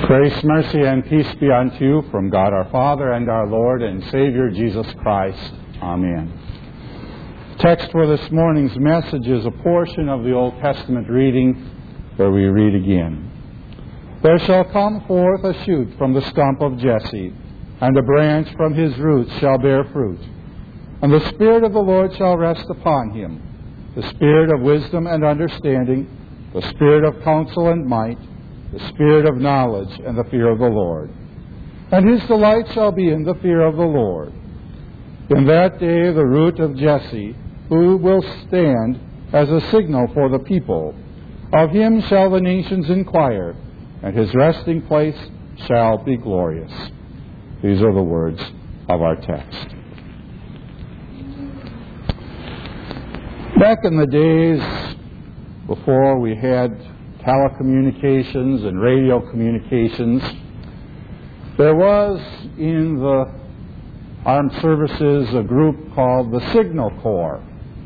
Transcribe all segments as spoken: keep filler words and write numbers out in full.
Grace, mercy, and peace be unto you from God our Father and our Lord and Savior Jesus Christ. Amen. Text for this morning's message is a portion of the Old Testament reading where we read again. There shall come forth a shoot from the stump of Jesse, and a branch from his roots shall bear fruit. And the Spirit of the Lord shall rest upon him, the Spirit of wisdom and understanding, the Spirit of counsel and might, the Spirit of knowledge and the fear of the Lord. And his delight shall be in the fear of the Lord. In that day the root of Jesse, who will stand as a signal for the people, of him shall the nations inquire, and his resting place shall be glorious. These are the words of our text. Back in the days before we had telecommunications and radio communications, there was in the armed services a group called the Signal Corps.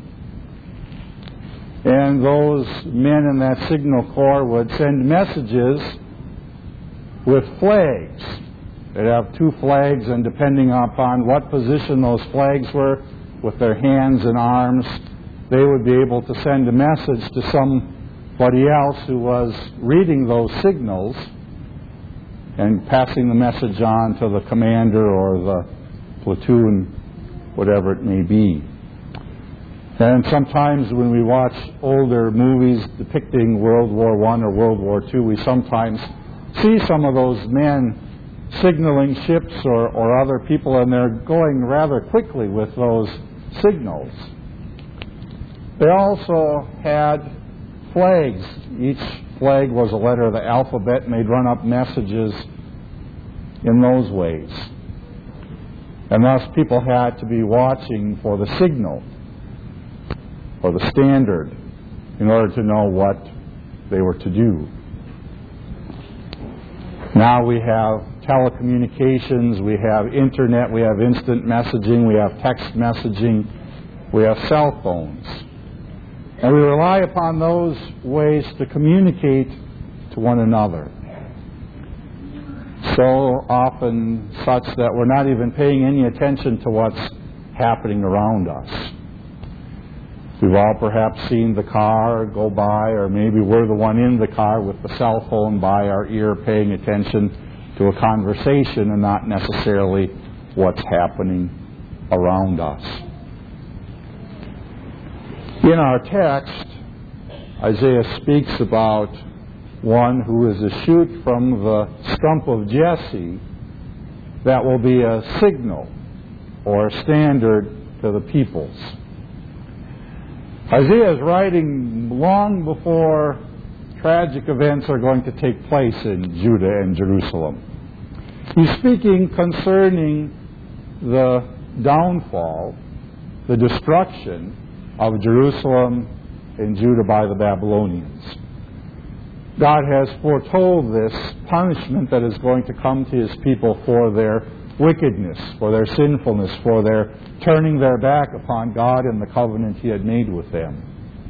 And those men in that Signal Corps would send messages with flags. They'd have two flags, and depending upon what position those flags were, with their hands and arms, they would be able to send a message to somebody else who was reading those signals and passing the message on to the commander or the platoon, whatever it may be. And sometimes when we watch older movies depicting World War One or World War Two, we sometimes see some of those men signaling ships or, or other people, and they're going rather quickly with those signals. They also had flags. Each flag was a letter of the alphabet, and they'd run up messages in those ways. And thus people had to be watching for the signal or the standard in order to know what they were to do. Now we have telecommunications, we have internet, we have instant messaging, we have text messaging, we have cell phones. And we rely upon those ways to communicate to one another. So often such that we're not even paying any attention to what's happening around us. We've all perhaps seen the car go by, or maybe we're the one in the car with the cell phone by our ear paying attention to a conversation and not necessarily what's happening around us. In our text, Isaiah speaks about one who is a shoot from the stump of Jesse that will be a signal or a standard to the peoples. Isaiah is writing long before tragic events are going to take place in Judah and Jerusalem. He's speaking concerning the downfall, the destruction of Jerusalem and Judah by the Babylonians. God has foretold this punishment that is going to come to his people for their wickedness, for their sinfulness, for their turning their back upon God and the covenant he had made with them.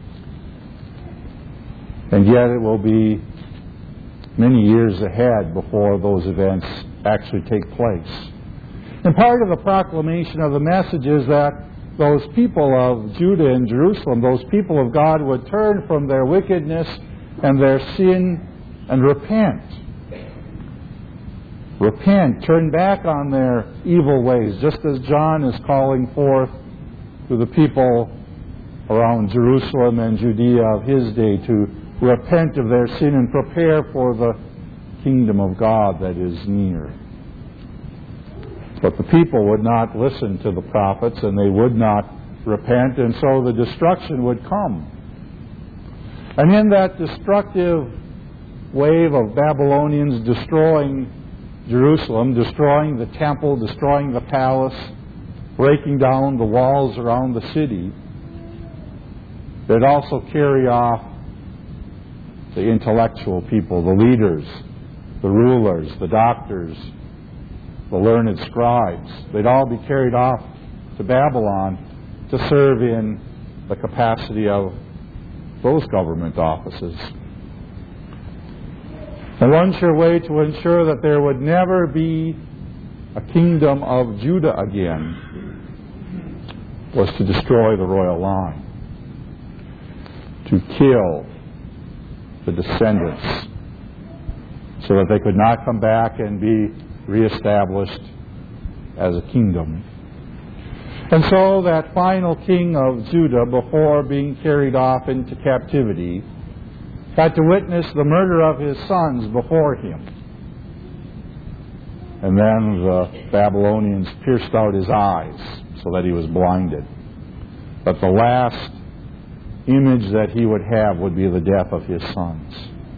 And yet it will be many years ahead before those events actually take place. And part of the proclamation of the message is that those people of Judah and Jerusalem, those people of God, would turn from their wickedness and their sin and repent. Repent, turn back on their evil ways, just as John is calling forth to the people around Jerusalem and Judea of his day to repent of their sin and prepare for the kingdom of God that is near. But the people would not listen to the prophets, and they would not repent, and so the destruction would come. And in that destructive wave of Babylonians destroying Jerusalem, destroying the temple, destroying the palace, breaking down the walls around the city, they'd also carry off the intellectual people, the leaders, the rulers, the doctors, the learned scribes. They'd all be carried off to Babylon to serve in the capacity of those government offices. And one sure way to ensure that there would never be a kingdom of Judah again was to destroy the royal line, to kill the descendants so that they could not come back and be reestablished as a kingdom. And so that final king of Judah, before being carried off into captivity, had to witness the murder of his sons before him. And then the Babylonians pierced out his eyes so that he was blinded. But the last image that he would have would be the death of his sons.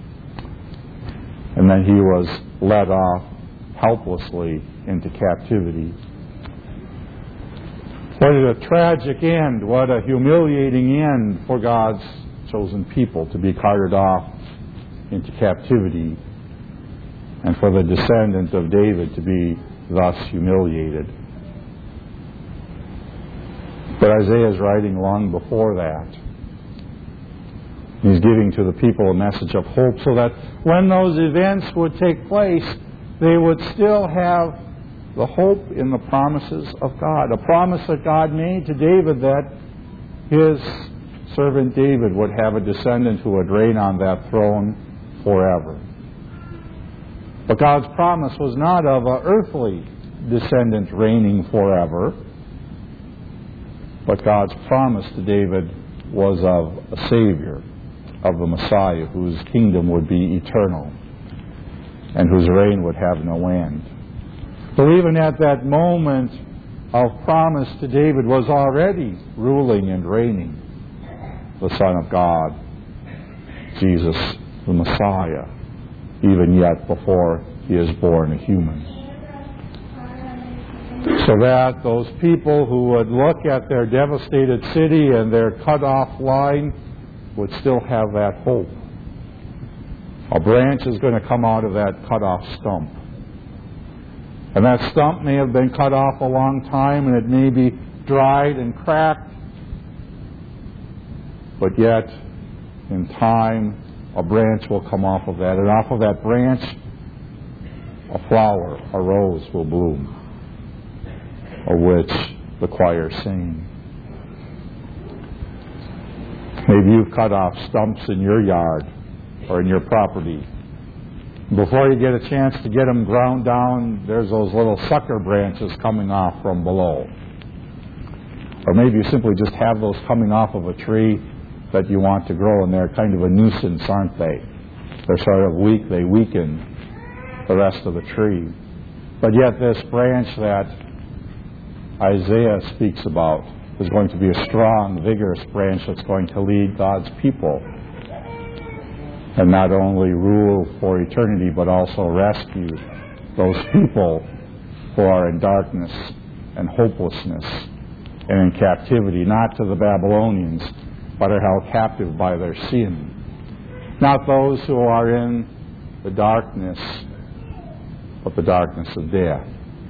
And then he was led off helplessly into captivity. What a tragic end, what a humiliating end for God's chosen people to be carted off into captivity, and for the descendant of David to be thus humiliated. But Isaiah is writing long before that. He's giving to the people a message of hope so that when those events would take place, they would still have the hope in the promises of God. A promise that God made to David that his servant David would have a descendant who would reign on that throne forever. But God's promise was not of an earthly descendant reigning forever, but God's promise to David was of a Savior, of the Messiah, whose kingdom would be eternal and whose reign would have no end. So even at that moment of promise to David was already ruling and reigning the Son of God, Jesus the Messiah, even yet before he is born a human. So that those people who would look at their devastated city and their cut-off line would still have that hope. A branch is going to come out of that cut-off stump. And that stump may have been cut off a long time, and it may be dried and cracked, but yet, in time, a branch will come off of that. And off of that branch, a flower, a rose will bloom, of which the choir sing. Maybe you've cut off stumps in your yard or in your property. Before you get a chance to get them ground down, there's those little sucker branches coming off from below. Or maybe you simply just have those coming off of a tree that you want to grow, and they're kind of a nuisance, aren't they? They're sort of weak, they weaken the rest of the tree. But yet this branch that Isaiah speaks about is going to be a strong, vigorous branch that's going to lead God's people and not only rule for eternity, but also rescue those people who are in darkness and hopelessness and in captivity, not to the Babylonians, but are held captive by their sin. Not those who are in the darkness, but the darkness of death.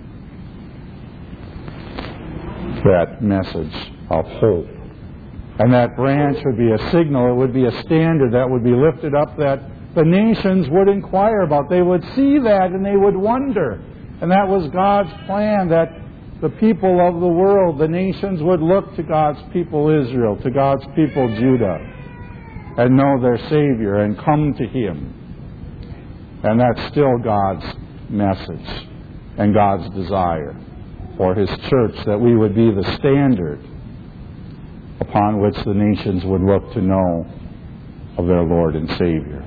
That message of hope. And that branch would be a signal, it would be a standard that would be lifted up that the nations would inquire about. They would see that and they would wonder. And that was God's plan, that the people of the world, the nations, would look to God's people Israel, to God's people Judah, and know their Savior and come to Him. And that's still God's message and God's desire for His church, that we would be the standard upon which the nations would look to know of their Lord and Savior.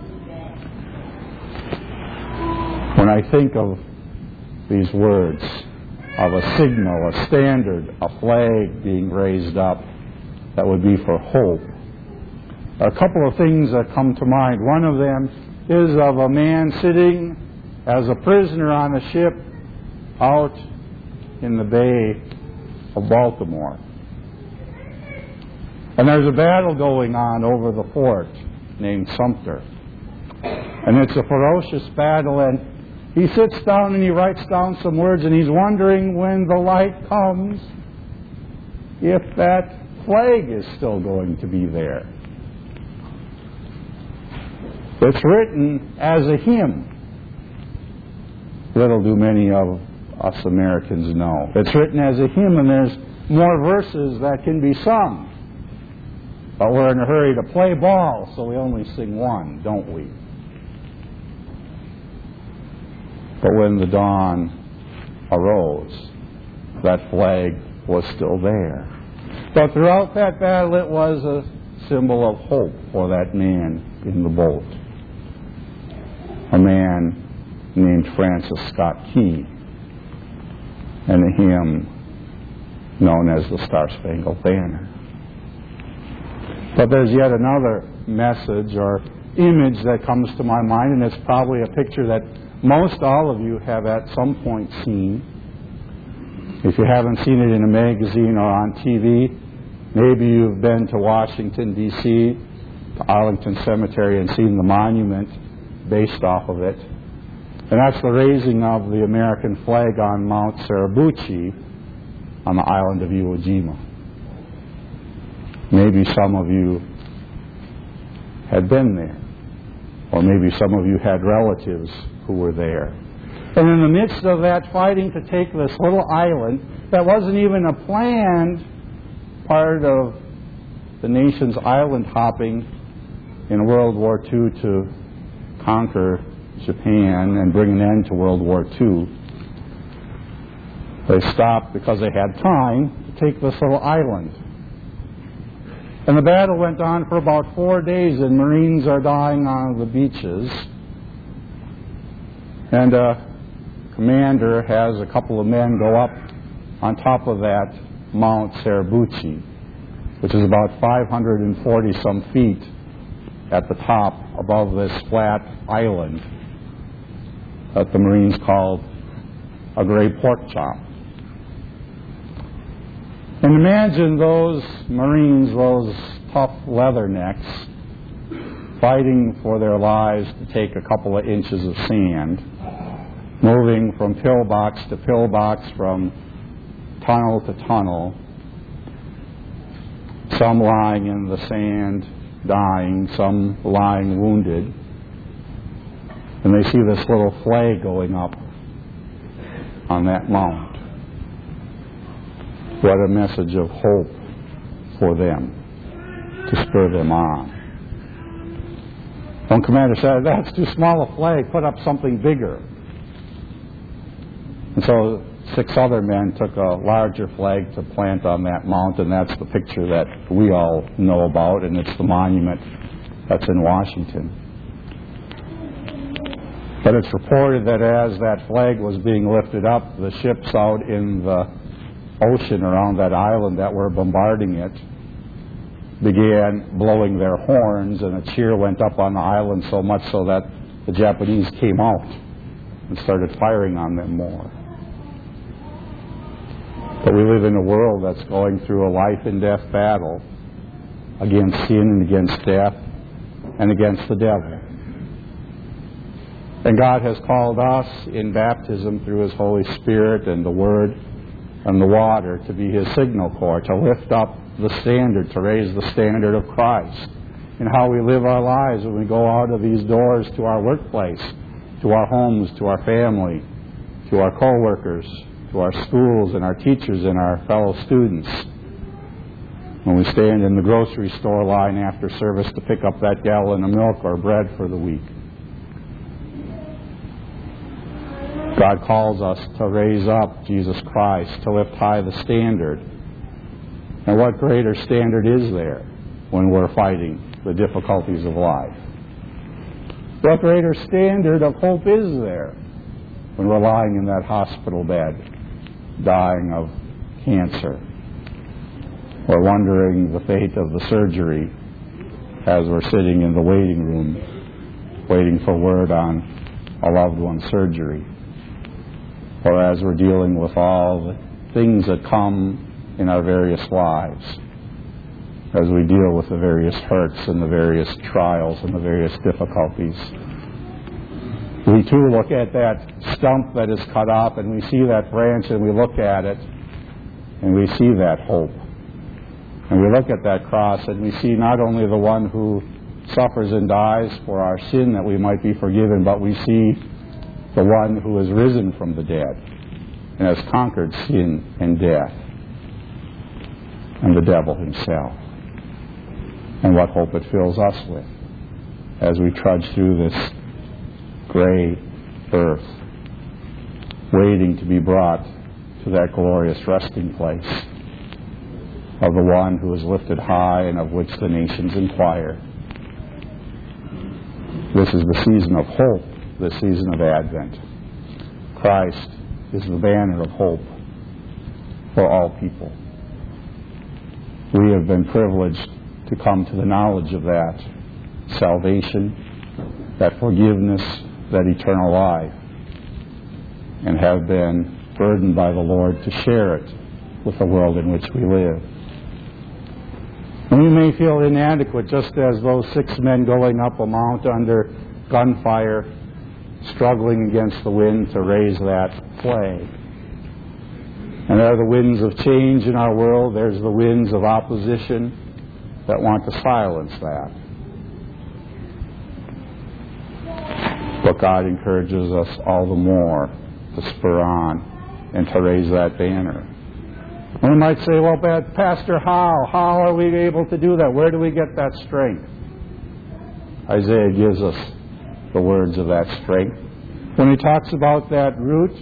When I think of these words of a signal, a standard, a flag being raised up that would be for hope, there are a couple of things that come to mind. One of them is of a man sitting as a prisoner on a ship out in the Bay of Baltimore. And there's a battle going on over the fort named Sumter. And it's a ferocious battle, and he sits down and he writes down some words, and he's wondering when the light comes if that flag is still going to be there. It's written as a hymn. Little do many of us Americans know. It's written as a hymn, and there's more verses that can be sung. But we're in a hurry to play ball, so we only sing one, don't we? But when the dawn arose, that flag was still there. But throughout that battle, it was a symbol of hope for that man in the boat. A man named Francis Scott Key, and a hymn known as the Star-Spangled Banner. But there's yet another message or image that comes to my mind, and it's probably a picture that most all of you have at some point seen. If you haven't seen it in a magazine or on T V, maybe you've been to Washington, D C, to Arlington Cemetery, and seen the monument based off of it. And that's the raising of the American flag on Mount Suribuchi on the island of Iwo Jima. Maybe some of you had been there, or maybe some of you had relatives who were there. And in the midst of that fighting to take this little island that wasn't even a planned part of the nation's island hopping in World War Two to conquer Japan and bring an end to World War Two, they stopped because they had time to take this little island. And the battle went on for about four days, and Marines are dying on the beaches. And a commander has a couple of men go up on top of that Mount Suribuchi, which is about five hundred forty some feet at the top above this flat island that the Marines called a gray pork chop. And imagine those Marines, those tough leathernecks, fighting for their lives to take a couple of inches of sand, moving from pillbox to pillbox, from tunnel to tunnel, some lying in the sand, dying, some lying wounded. And they see this little flag going up on that mount. What a message of hope for them to spur them on. One commander said, "That's too small a flag, put up something bigger." And so six other men took a larger flag to plant on that mount, and that's the picture that we all know about, and it's the monument that's in Washington. But it's reported that as that flag was being lifted up, the ships out in the ocean around that island that were bombarding it began blowing their horns, and a cheer went up on the island, so much so that the Japanese came out and started firing on them more. But we live in a world that's going through a life and death battle against sin and against death and against the devil. And God has called us in baptism through His Holy Spirit and the Word and the water to be His signal corps, to lift up the standard, to raise the standard of Christ in how we live our lives when we go out of these doors to our workplace, to our homes, to our family, to our co-workers, to our schools and our teachers and our fellow students. When we stand in the grocery store line after service to pick up that gallon of milk or bread for the week. God calls us to raise up Jesus Christ, to lift high the standard. And what greater standard is there when we're fighting the difficulties of life? What greater standard of hope is there when we're lying in that hospital bed, dying of cancer, or wondering the fate of the surgery as we're sitting in the waiting room, waiting for word on a loved one's surgery, or as we're dealing with all the things that come in our various lives, as we deal with the various hurts and the various trials and the various difficulties. We too look at that stump that is cut off, and we see that branch, and we look at it, and we see that hope. And we look at that cross, and we see not only the one who suffers and dies for our sin that we might be forgiven, but we see the one who is risen from the dead and has conquered sin and death and the devil himself. And what hope it fills us with as we trudge through this gray earth, waiting to be brought to that glorious resting place of the one who is lifted high and of which the nations inquire. This is the season of hope, the season of Advent. Christ is the banner of hope for all people. We have been privileged to come to the knowledge of that salvation, that forgiveness, that eternal life, and have been burdened by the Lord to share it with the world in which we live. And we may feel inadequate, just as those six men going up a mount under gunfire, struggling against the wind to raise that flag. And there are the winds of change in our world. There's the winds of opposition that want to silence that. But God encourages us all the more to spur on and to raise that banner. And we might say, well, Pastor, how? How are we able to do that? Where do we get that strength? Isaiah gives us the words of that strength. When he talks about that root,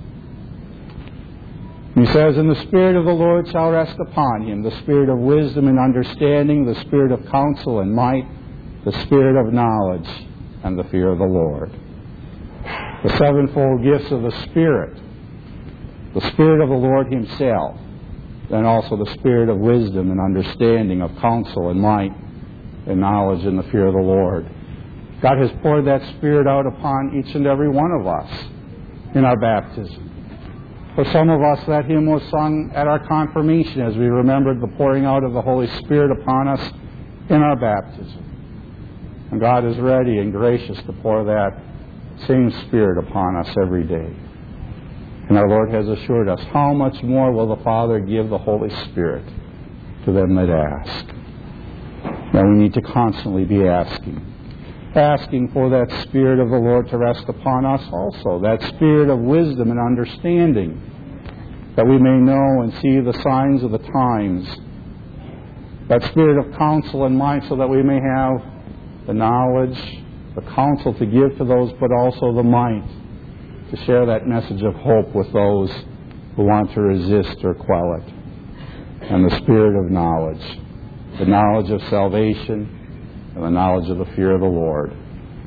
he says, and the Spirit of the Lord shall rest upon him, the Spirit of wisdom and understanding, the Spirit of counsel and might, the Spirit of knowledge and the fear of the Lord. The sevenfold gifts of the Spirit, the Spirit of the Lord himself, and also the Spirit of wisdom and understanding, of counsel and might and knowledge and the fear of the Lord. God has poured that Spirit out upon each and every one of us in our baptism. For some of us, that hymn was sung at our confirmation as we remembered the pouring out of the Holy Spirit upon us in our baptism. And God is ready and gracious to pour that same Spirit upon us every day. And our Lord has assured us, how much more will the Father give the Holy Spirit to them that ask? Now we need to constantly be asking. Asking for that Spirit of the Lord to rest upon us also. That Spirit of wisdom and understanding, that we may know and see the signs of the times. That Spirit of counsel and might, so that we may have the knowledge, the counsel to give to those, but also the might to share that message of hope with those who want to resist or quell it. And the Spirit of knowledge, the knowledge of salvation, and the knowledge of the fear of the Lord.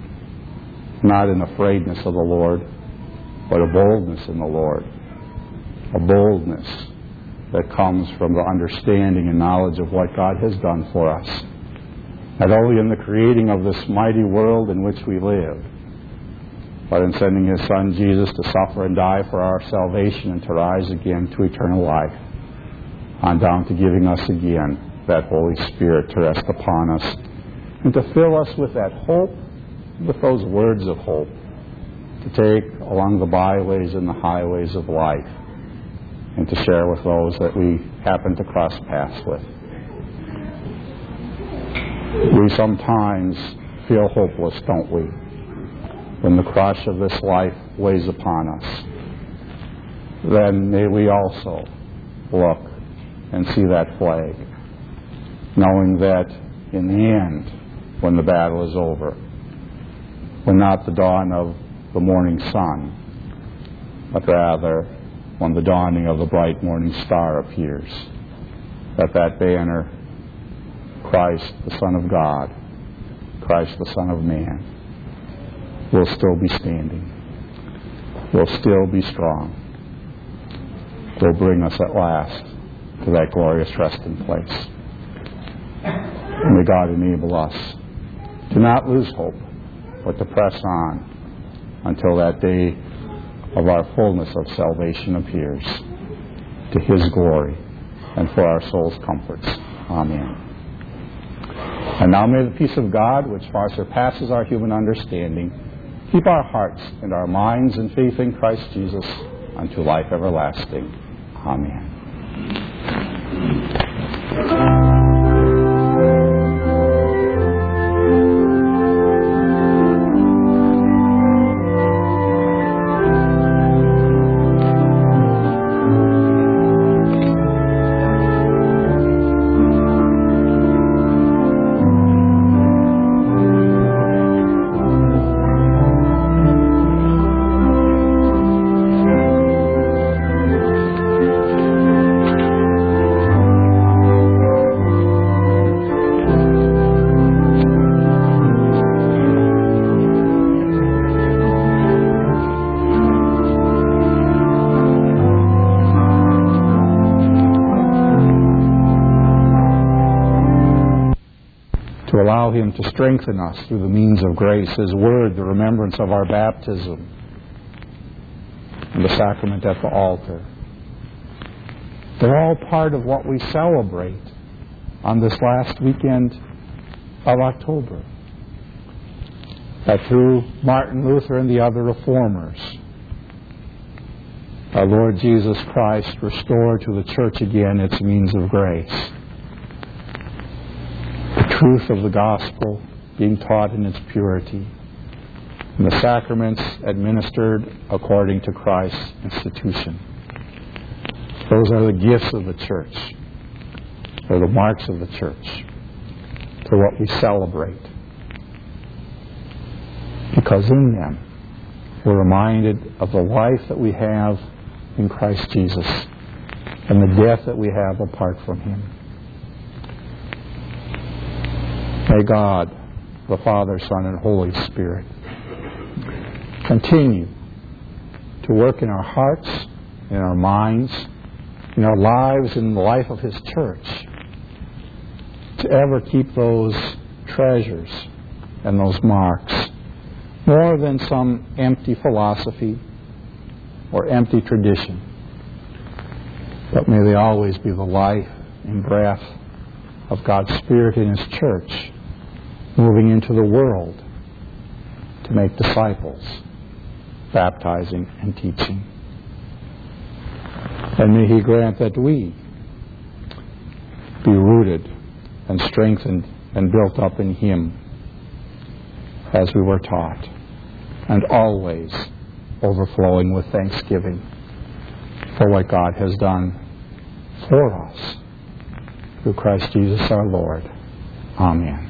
Not an afraidness of the Lord, but a boldness in the Lord. A boldness that comes from the understanding and knowledge of what God has done for us. Not only in the creating of this mighty world in which we live, but in sending His Son Jesus to suffer and die for our salvation and to rise again to eternal life, on down to giving us again that Holy Spirit to rest upon us and to fill us with that hope, with those words of hope, to take along the byways and the highways of life and to share with those that we happen to cross paths with. We sometimes feel hopeless, don't we, when the crush of this life weighs upon us. Then may we also look and see that flag, knowing that in the end, when the battle is over, when not the dawn of the morning sun, but rather when the dawning of the bright morning star appears, that that banner, Christ the Son of God, Christ the Son of Man, will still be standing, will still be strong, will bring us at last to that glorious resting place. And may God enable us to not lose hope, but to press on until that day of our fullness of salvation appears, to His glory and for our soul's comforts. Amen. And now may the peace of God, which far surpasses our human understanding, keep our hearts and our minds in faith in Christ Jesus unto life everlasting. Amen. Thank you. allow Him to strengthen us through the means of grace, His Word, the remembrance of our baptism, and the sacrament at the altar. They're all part of what we celebrate on this last weekend of October. That through Martin Luther and the other reformers, our Lord Jesus Christ restored to the church again its means of grace. The truth of the gospel being taught in its purity, and the sacraments administered according to Christ's institution. Those are the gifts of the church, or the marks of the church, for what we celebrate. Because in them, we're reminded of the life that we have in Christ Jesus and the death that we have apart from Him. May God, the Father, Son, and Holy Spirit continue to work in our hearts, in our minds, in our lives, in the life of His church, to ever keep those treasures and those marks more than some empty philosophy or empty tradition, but may they always be the life and breath of God's Spirit in His church, moving into the world to make disciples, baptizing and teaching. And may He grant that we be rooted and strengthened and built up in Him as we were taught, and always overflowing with thanksgiving for what God has done for us through Christ Jesus our Lord. Amen.